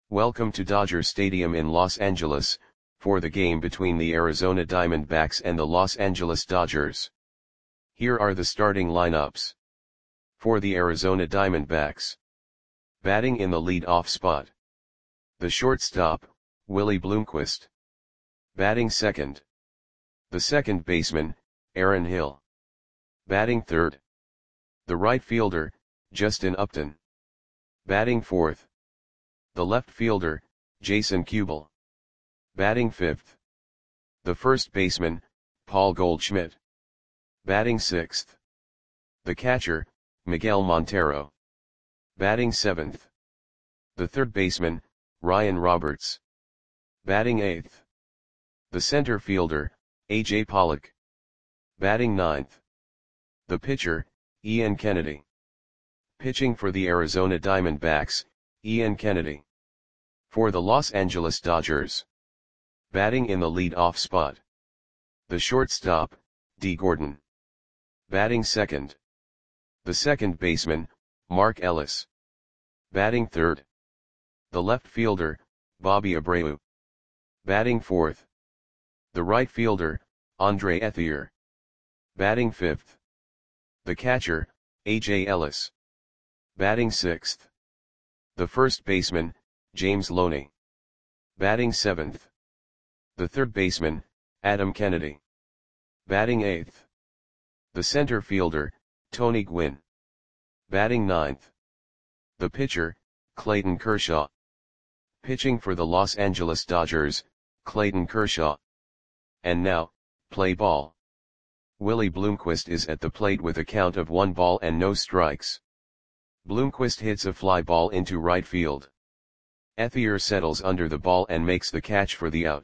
Welcome to Dodger Stadium in Los Angeles, for the game between the Arizona Diamondbacks and the Los Angeles Dodgers. Here are the starting lineups. For the Arizona Diamondbacks. Batting in the lead-off spot. The shortstop, Willie Bloomquist. Batting second. The second baseman, Aaron Hill. Batting third. The right fielder, Justin Upton. Batting fourth. The left fielder, Jason Kubel. Batting fifth. The first baseman, Paul Goldschmidt. Batting sixth. The catcher, Miguel Montero. Batting seventh. The third baseman, Ryan Roberts. Batting eighth. The center fielder, A.J. Pollock. Batting ninth. The pitcher, Ian Kennedy. Pitching for the Arizona Diamondbacks, Ian Kennedy. For the Los Angeles Dodgers. Batting in the lead-off spot. The shortstop, Dee Gordon. Batting second. The second baseman, Mark Ellis. Batting third. The left fielder, Bobby Abreu. Batting fourth. The right fielder, Andre Ethier. Batting fifth. The catcher, A.J. Ellis. Batting sixth. The first baseman, James Loney. Batting seventh. The third baseman, Adam Kennedy. Batting eighth. The center fielder, Tony Gwynn. Batting ninth. The pitcher, Clayton Kershaw. Pitching for the Los Angeles Dodgers, Clayton Kershaw. And now, play ball. Willie Bloomquist is at the plate with a count of 1 ball and no strikes. Bloomquist hits a fly ball into right field. Ethier settles under the ball and makes the catch for the out.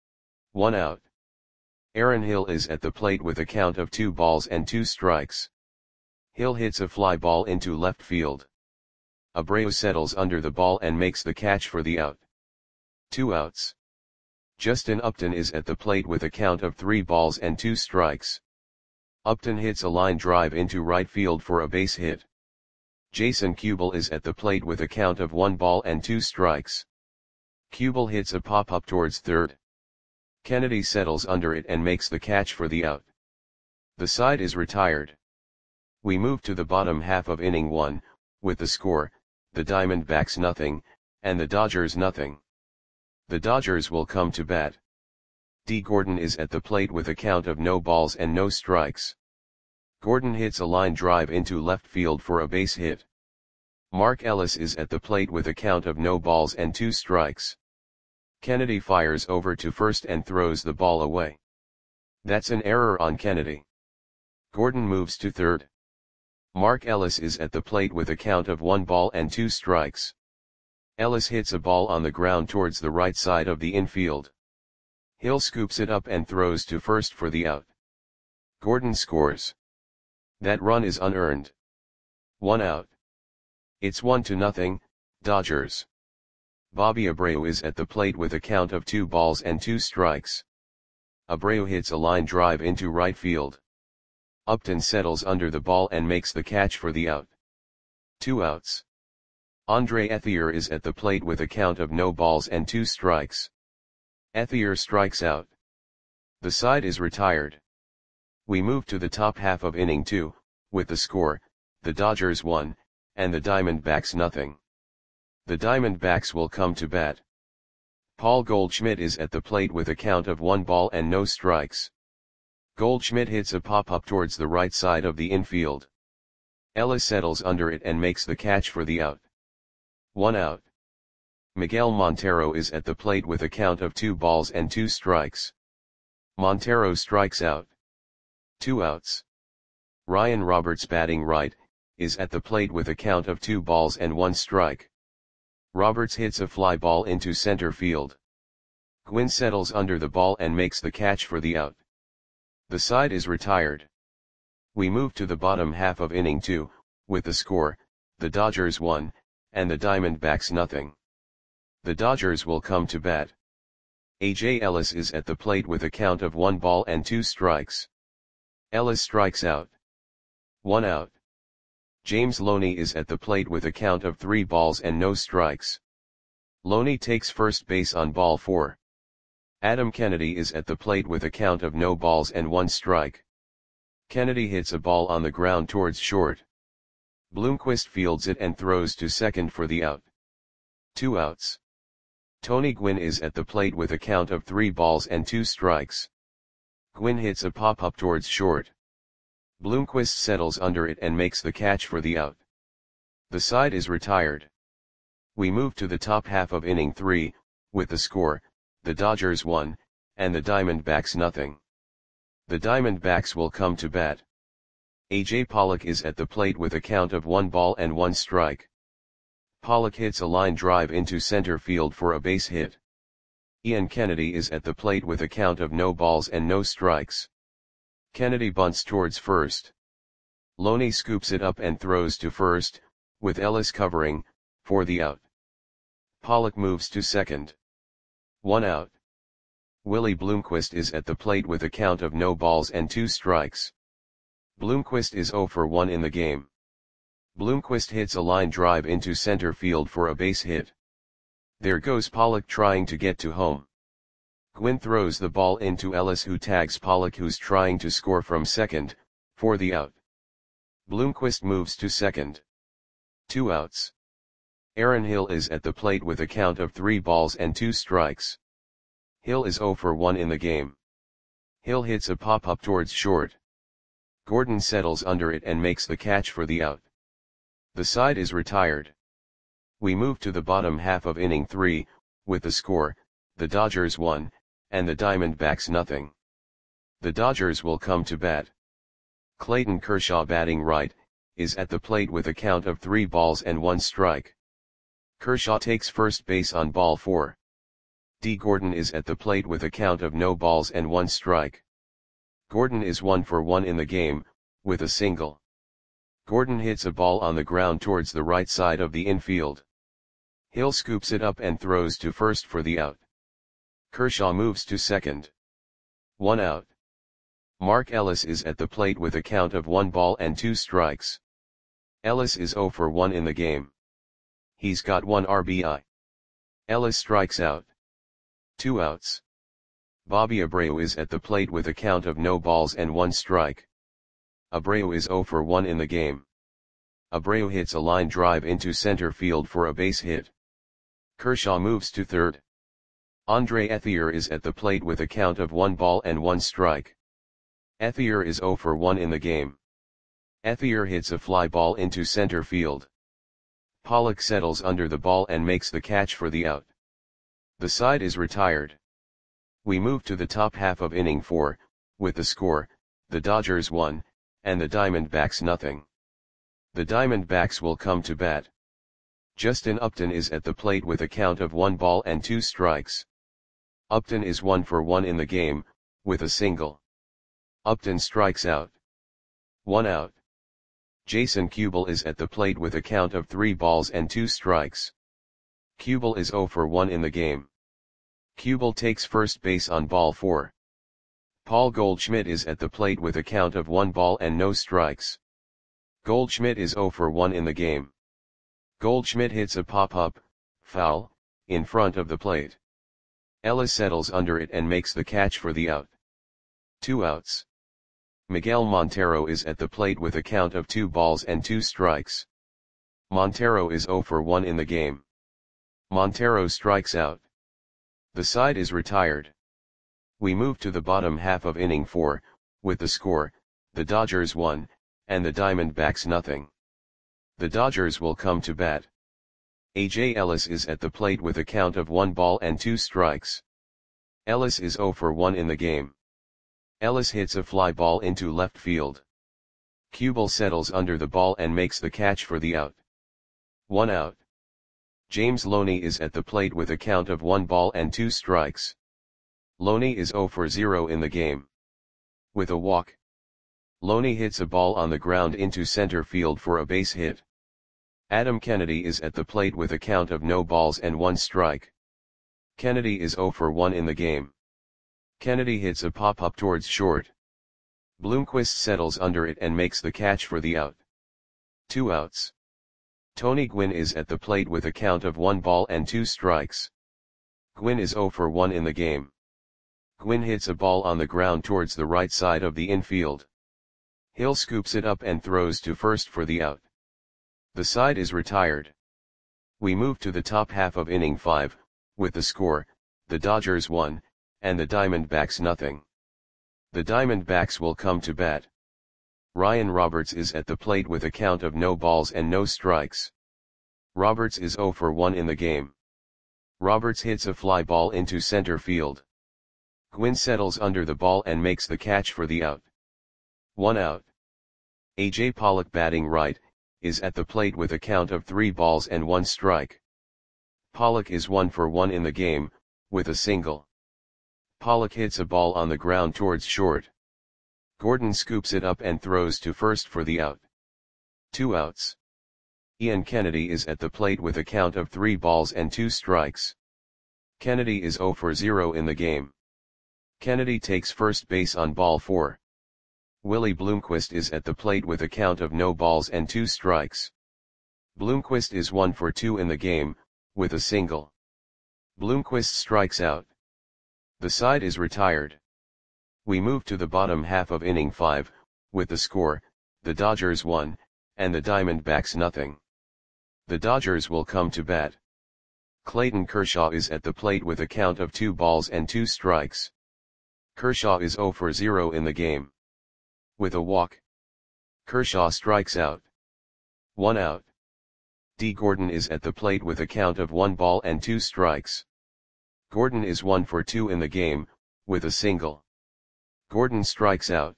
1 out. Aaron Hill is at the plate with a count of 2 balls and 2 strikes. Hill hits a fly ball into left field. Abreu settles under the ball and makes the catch for the out. 2 outs. Justin Upton is at the plate with a count of 3 balls and 2 strikes. Upton hits a line drive into right field for a base hit. Jason Kubel is at the plate with a count of 1 ball and 2 strikes. Kubel hits a pop-up towards third. Kennedy settles under it and makes the catch for the out. The side is retired. We move to the bottom half of inning 1, with the score, the Diamondbacks 0, and the Dodgers 0. The Dodgers will come to bat. Dee Gordon is at the plate with a count of no balls and no strikes. Gordon hits a line drive into left field for a base hit. Mark Ellis is at the plate with a count of no balls and 2 strikes. Kennedy fires over to first and throws the ball away. That's an error on Kennedy. Gordon moves to third. Mark Ellis is at the plate with a count of 1 ball and 2 strikes. Ellis hits a ball on the ground towards the right side of the infield. Hill scoops it up and throws to first for the out. Gordon scores. That run is unearned. 1 out. It's 1-0, Dodgers. Bobby Abreu is at the plate with a count of 2 balls and 2 strikes. Abreu hits a line drive into right field. Upton settles under the ball and makes the catch for the out. 2 outs. Andre Ethier is at the plate with a count of no balls and 2 strikes. Ethier strikes out. The side is retired. We move to the top half of inning 2, with the score, the Dodgers 1, and the Diamondbacks 0. The Diamondbacks will come to bat. Paul Goldschmidt is at the plate with a count of 1 ball and no strikes. Goldschmidt hits a pop-up towards the right side of the infield. Ellis settles under it and makes the catch for the out. 1 out. Miguel Montero is at the plate with a count of 2 balls and 2 strikes. Montero strikes out. 2 outs. Ryan Roberts, batting right, is at the plate with a count of 2 balls and 1 strike. Roberts hits a fly ball into center field. Gwynn settles under the ball and makes the catch for the out. The side is retired. We move to the bottom half of inning 2, with the score, the Dodgers 1, and the Diamondbacks 0. The Dodgers will come to bat. A.J. Ellis is at the plate with a count of 1 ball and 2 strikes. Ellis strikes out. 1 out. James Loney is at the plate with a count of 3 balls and no strikes. Loney takes first base on ball 4. Adam Kennedy is at the plate with a count of no balls and 1 strike. Kennedy hits a ball on the ground towards short. Bloomquist fields it and throws to second for the out. 2 outs. Tony Gwynn is at the plate with a count of 3 balls and 2 strikes. Gwynn hits a pop-up towards short. Bloomquist settles under it and makes the catch for the out. The side is retired. We move to the top half of inning 3, with the score, the Dodgers 1, and the Diamondbacks nothing. The Diamondbacks will come to bat. A.J. Pollock is at the plate with a count of 1 ball and 1 strike. Pollock hits a line drive into center field for a base hit. Ian Kennedy is at the plate with a count of no balls and no strikes. Kennedy bunts towards first. Loney scoops it up and throws to first, with Ellis covering, for the out. Pollock moves to second. 1 out. Willie Bloomquist is at the plate with a count of no balls and 2 strikes. Bloomquist is 0 for 1 in the game. Bloomquist hits a line drive into center field for a base hit. There goes Pollock trying to get to home. Gwynn throws the ball into Ellis, who tags Pollock, who's trying to score from second, for the out. Bloomquist moves to second. 2 outs. Aaron Hill is at the plate with a count of 3 balls and 2 strikes. Hill is 0 for 1 in the game. Hill hits a pop-up towards short. Gordon settles under it and makes the catch for the out. The side is retired. We move to the bottom half of inning 3, with the score, the Dodgers 1, and the Diamondbacks nothing. The Dodgers will come to bat. Clayton Kershaw, batting right, is at the plate with a count of 3 balls and 1 strike. Kershaw takes first base on ball 4. D. Gordon is at the plate with a count of no balls and 1 strike. Gordon is 1 for 1 in the game, with a single. Gordon hits a ball on the ground towards the right side of the infield. Hill scoops it up and throws to first for the out. Kershaw moves to second. 1 out. Mark Ellis is at the plate with a count of 1 ball and 2 strikes. Ellis is 0 for 1 in the game. He's got 1 RBI. Ellis strikes out. 2 outs. Bobby Abreu is at the plate with a count of no balls and 1 strike. Abreu is 0 for 1 in the game. Abreu hits a line drive into center field for a base hit. Kershaw moves to third. Andre Ethier is at the plate with a count of 1 ball and 1 strike. Ethier is 0 for 1 in the game. Ethier hits a fly ball into center field. Pollock settles under the ball and makes the catch for the out. The side is retired. We move to the top half of inning 4, with the score, the Dodgers 1, and the Diamondbacks nothing. The Diamondbacks will come to bat. Justin Upton is at the plate with a count of 1 ball and 2 strikes. Upton is 1 for 1 in the game, with a single. Upton strikes out. 1 out. Jason Kubel is at the plate with a count of 3 balls and 2 strikes. Kubel is 0 for 1 in the game. Kubel takes first base on ball 4. Paul Goldschmidt is at the plate with a count of 1 ball and no strikes. Goldschmidt is 0 for 1 in the game. Goldschmidt hits a pop-up, foul, in front of the plate. Ellis settles under it and makes the catch for the out. 2 outs. Miguel Montero is at the plate with a count of 2 balls and 2 strikes. Montero is 0 for 1 in the game. Montero strikes out. The side is retired. We move to the bottom half of inning 4, with the score, the Dodgers 1, and the Diamondbacks nothing. The Dodgers will come to bat. A.J. Ellis is at the plate with a count of 1 ball and 2 strikes. Ellis is 0 for 1 in the game. Ellis hits a fly ball into left field. Kubel settles under the ball and makes the catch for the out. 1 out. James Loney is at the plate with a count of 1 ball and 2 strikes. Loney is 0 for 0 in the game. With a walk. Loney hits a ball on the ground into center field for a base hit. Adam Kennedy is at the plate with a count of no balls and 1 strike. Kennedy is 0 for 1 in the game. Kennedy hits a pop-up towards short. Bloomquist settles under it and makes the catch for the out. 2 outs. Tony Gwynn is at the plate with a count of 1 ball and 2 strikes. Gwynn is 0 for 1 in the game. Gwynn hits a ball on the ground towards the right side of the infield. Hill scoops it up and throws to first for the out. The side is retired. We move to the top half of inning 5, with the score, the Dodgers 1, and the Diamondbacks nothing. The Diamondbacks will come to bat. Ryan Roberts is at the plate with a count of no balls and no strikes. Roberts is 0 for 1 in the game. Roberts hits a fly ball into center field. Gwynn settles under the ball and makes the catch for the out. 1 out. A.J. Pollock, batting right, is at the plate with a count of 3 balls and 1 strike. Pollock is 1 for 1 in the game, with a single. Pollock hits a ball on the ground towards short. Gordon scoops it up and throws to first for the out. 2 outs. Ian Kennedy is at the plate with a count of 3 balls and 2 strikes. Kennedy is 0 for 0 in the game. Kennedy takes first base on ball 4. Willie Bloomquist is at the plate with a count of no balls and 2 strikes. Bloomquist is 1 for 2 in the game, with a single. Bloomquist strikes out. The side is retired. We move to the bottom half of inning 5, with the score, the Dodgers 1, and the Diamondbacks nothing. The Dodgers will come to bat. Clayton Kershaw is at the plate with a count of 2 balls and 2 strikes. Kershaw is 0 for 0 in the game. With a walk, Kershaw strikes out. 1 out. D. Gordon is at the plate with a count of 1 ball and 2 strikes. Gordon is 1 for 2 in the game, with a single. Gordon strikes out.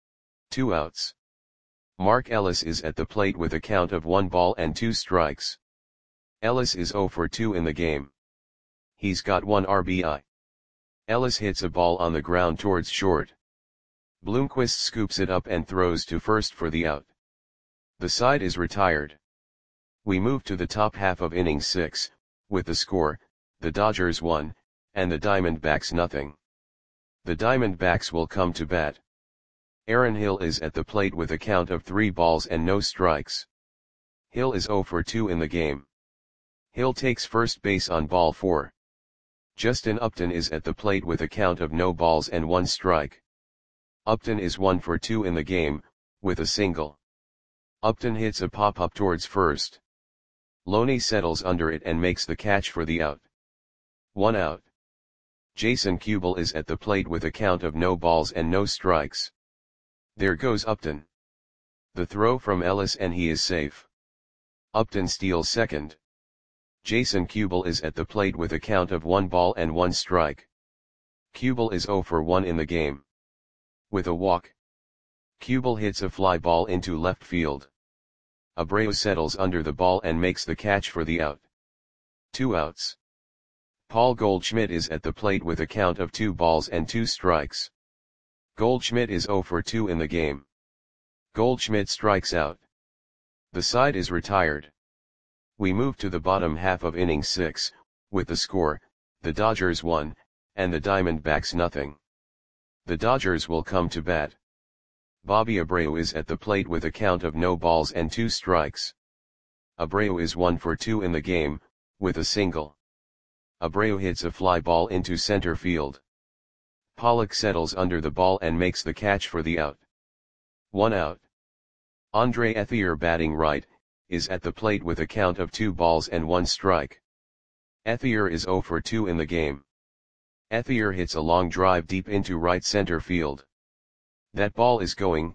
2 outs. Mark Ellis is at the plate with a count of 1 ball and 2 strikes. Ellis is 0 for 2 in the game. He's got 1 RBI. Ellis hits a ball on the ground towards short. Bloomquist scoops it up and throws to first for the out. The side is retired. We move to the top half of inning 6, with the score, the Dodgers 1, and the Diamondbacks nothing. The Diamondbacks will come to bat. Aaron Hill is at the plate with a count of 3 balls and no strikes. Hill is 0 for 2 in the game. Hill takes first base on ball 4. Justin Upton is at the plate with a count of no balls and 1 strike. Upton is 1 for 2 in the game, with a single. Upton hits a pop-up towards first. Loney settles under it and makes the catch for the out. 1 out. Jason Kubel is at the plate with a count of no balls and no strikes. There goes Upton. The throw from Ellis and he is safe. Upton steals second. Jason Kubel is at the plate with a count of 1 ball and 1 strike. Kubel is 0 for 1 in the game. With a walk, Kubel hits a fly ball into left field. Abreu settles under the ball and makes the catch for the out. 2 outs. Paul Goldschmidt is at the plate with a count of 2 balls and 2 strikes. Goldschmidt is 0 for 2 in the game. Goldschmidt strikes out. The side is retired. We move to the bottom half of inning 6, with the score, the Dodgers 1, and the Diamondbacks nothing. The Dodgers will come to bat. Bobby Abreu is at the plate with a count of no balls and 2 strikes. Abreu is 1 for 2 in the game, with a single. Abreu hits a fly ball into center field. Pollock settles under the ball and makes the catch for the out. 1 out. Andre Ethier, batting right, is at the plate with a count of 2 balls and 1 strike. Ethier is 0 for 2 in the game. Ethier hits a long drive deep into right center field. That ball is gone.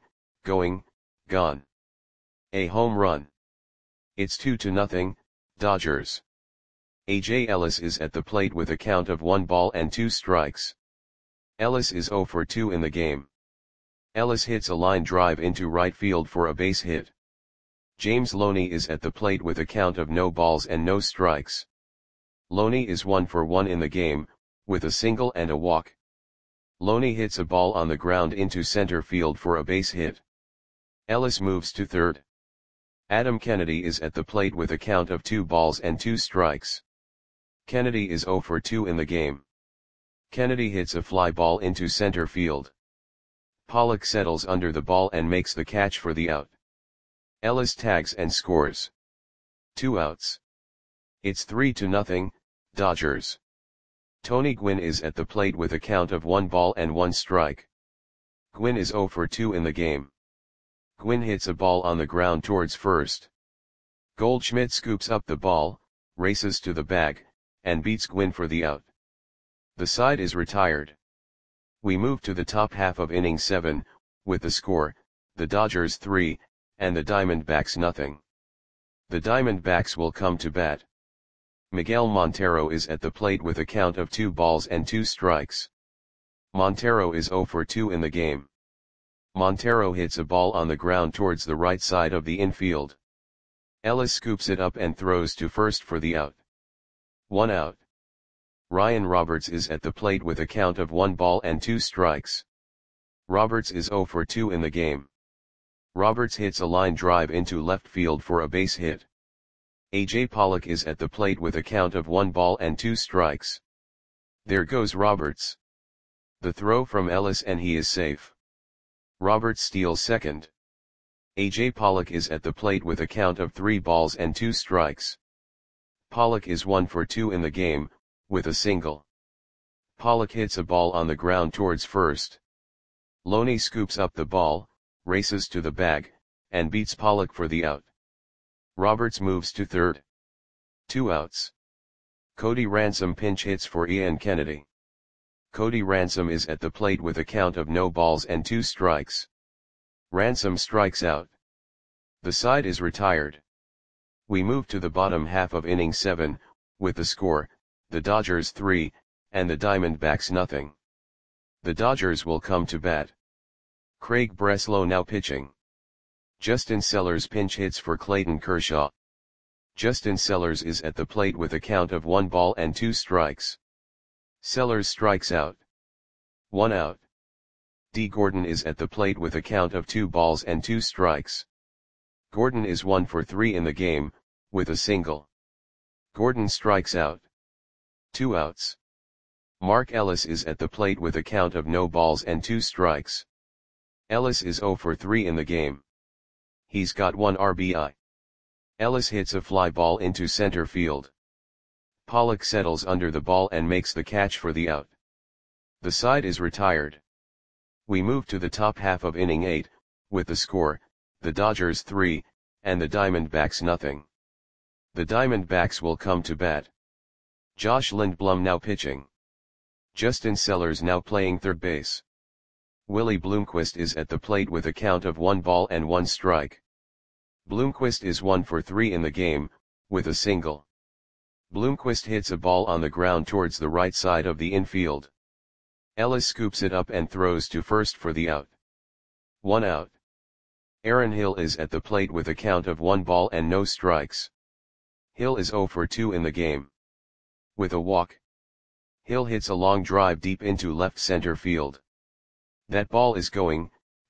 A home run. It's 2-0, Dodgers. A.J. Ellis is at the plate with a count of 1 ball and 2 strikes. Ellis is 0 for 2 in the game. Ellis hits a line drive into right field for a base hit. James Loney is at the plate with a count of no balls and no strikes. Loney is 1 for 1 in the game, with a single and a walk. Loney hits a ball on the ground into center field for a base hit. Ellis moves to third. Adam Kennedy is at the plate with a count of 2 balls and 2 strikes. Kennedy is 0 for 2 in the game. Kennedy hits a fly ball into center field. Pollock settles under the ball and makes the catch for the out. Ellis tags and scores. 2 outs. It's 3-0, Dodgers. Tony Gwynn is at the plate with a count of 1 ball and 1 strike. Gwynn is 0 for 2 in the game. Gwynn hits a ball on the ground towards first. Goldschmidt scoops up the ball, races to the bag, and beats Gwynn for the out. The side is retired. We move to the top half of inning 7, with the score, the Dodgers 3, and the Diamondbacks nothing. The Diamondbacks will come to bat. Miguel Montero is at the plate with a count of 2 balls and 2 strikes. Montero is 0 for 2 in the game. Montero hits a ball on the ground towards the right side of the infield. Ellis scoops it up and throws to first for the out. 1 out. Ryan Roberts is at the plate with a count of 1 ball and 2 strikes. Roberts is 0 for 2 in the game. Roberts hits a line drive into left field for a base hit. A.J. Pollock is at the plate with a count of 1 ball and 2 strikes. There goes Roberts. The throw from Ellis and he is safe. Roberts steals second. A.J. Pollock is at the plate with a count of 3 balls and 2 strikes. Pollock is 1 for 2 in the game, with a single. Pollock hits a ball on the ground towards first. Loney scoops up the ball, races to the bag, and beats Pollock for the out. Roberts moves to third. 2 outs. Cody Ransom pinch hits for Ian Kennedy. Cody Ransom is at the plate with a count of no balls and 2 strikes. Ransom strikes out. The side is retired. We move to the bottom half of inning 7, with the score, the Dodgers 3, and the Diamondbacks nothing. The Dodgers will come to bat. Craig Breslow now pitching. Justin Sellers pinch hits for Clayton Kershaw. Justin Sellers is at the plate with a count of 1 ball and 2 strikes. Sellers strikes out. 1 out. D. Gordon is at the plate with a count of 2 balls and 2 strikes. Gordon is 1 for 3 in the game, with a single. Gordon strikes out. 2 outs. Mark Ellis is at the plate with a count of no balls and 2 strikes. Ellis is 0 for 3 in the game. He's got 1 RBI. Ellis hits a fly ball into center field. Pollock settles under the ball and makes the catch for the out. The side is retired. We move to the top half of inning 8, with the score, the Dodgers 3, and the Diamondbacks nothing. The Diamondbacks will come to bat. Josh Lindblom now pitching. Justin Sellers now playing third base. Willie Bloomquist is at the plate with a count of 1 ball and 1 strike. Bloomquist is 1 for 3 in the game, with a single. Bloomquist hits a ball on the ground towards the right side of the infield. Ellis scoops it up and throws to first for the out. 1 out. Aaron Hill is at the plate with a count of 1 ball and no strikes. Hill is 0 for 2 in the game. With a walk. Hill hits a long drive deep into left center field. That ball is gone.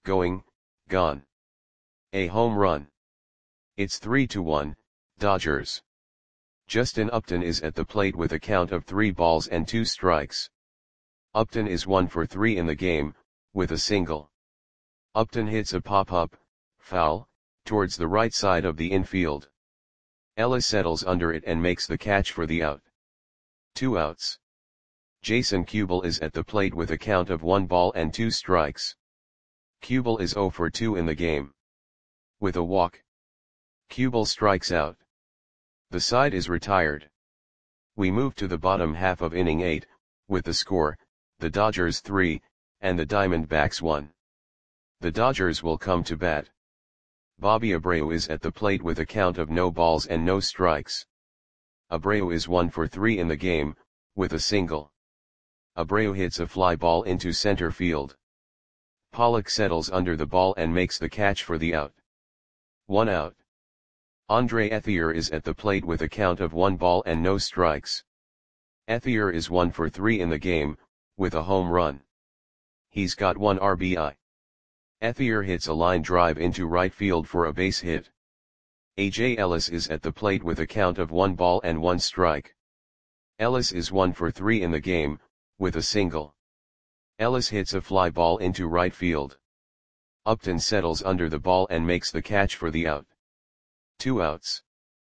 A home run. It's 3-1, Dodgers. Justin Upton is at the plate with a count of 3 balls and 2 strikes. Upton is 1 for 3 in the game, with a single. Upton hits a pop-up, foul, towards the right side of the infield. Ellis settles under it and makes the catch for the out. 2 outs. Jason Kubel is at the plate with a count of 1 ball and 2 strikes. Kubel is 0 for 2 in the game. With a walk. Kubel strikes out. The side is retired. We move to the bottom half of inning 8, with the score, the Dodgers 3, and the Diamondbacks 1. The Dodgers will come to bat. Bobby Abreu is at the plate with a count of no balls and no strikes. Abreu is 1 for 3 in the game, with a single. Abreu hits a fly ball into center field. Pollock settles under the ball and makes the catch for the out. 1 out. Andre Ethier is at the plate with a count of 1 ball and no strikes. Ethier is 1 for 3 in the game, with a home run. He's got 1 RBI. Ethier hits a line drive into right field for a base hit. A.J. Ellis is at the plate with a count of 1 ball and 1 strike. Ellis is 1 for 3 in the game, with a single. Ellis hits a fly ball into right field. Upton settles under the ball and makes the catch for the out. 2 outs.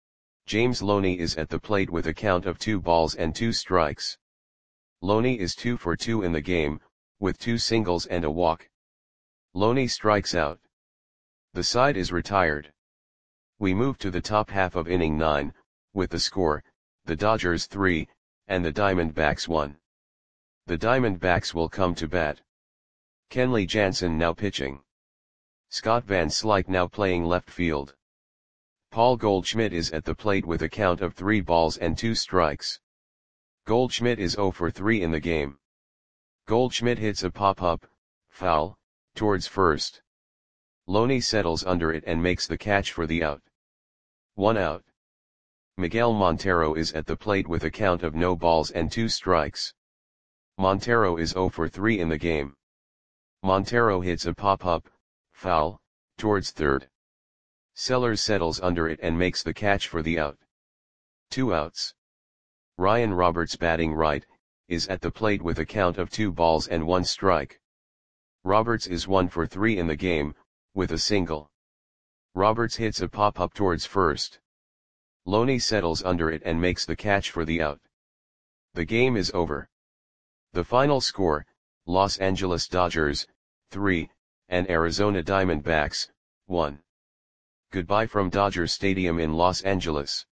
James Loney is at the plate with a count of 2 balls and 2 strikes. Loney is 2 for 2 in the game, with 2 singles and a walk. Loney strikes out. The side is retired. We move to the top half of inning 9, with the score, the Dodgers 3, and the Diamondbacks 1. The Diamondbacks will come to bat. Kenley Jansen now pitching. Scott Van Slyke now playing left field. Paul Goldschmidt is at the plate with a count of 3 balls and 2 strikes. Goldschmidt is 0 for 3 in the game. Goldschmidt hits a pop-up, foul, towards first. Loney settles under it and makes the catch for the out. 1 out. Miguel Montero is at the plate with a count of no balls and 2 strikes. Montero is 0 for 3 in the game. Montero hits a pop-up, foul, towards third. Sellers settles under it and makes the catch for the out. 2 outs. Ryan Roberts batting right, is at the plate with a count of 2 balls and 1 strike. Roberts is 1 for 3 in the game, with a single. Roberts hits a pop-up towards first. Loney settles under it and makes the catch for the out. The game is over. The final score, Los Angeles Dodgers, 3, and Arizona Diamondbacks, 1. Goodbye from Dodger Stadium in Los Angeles.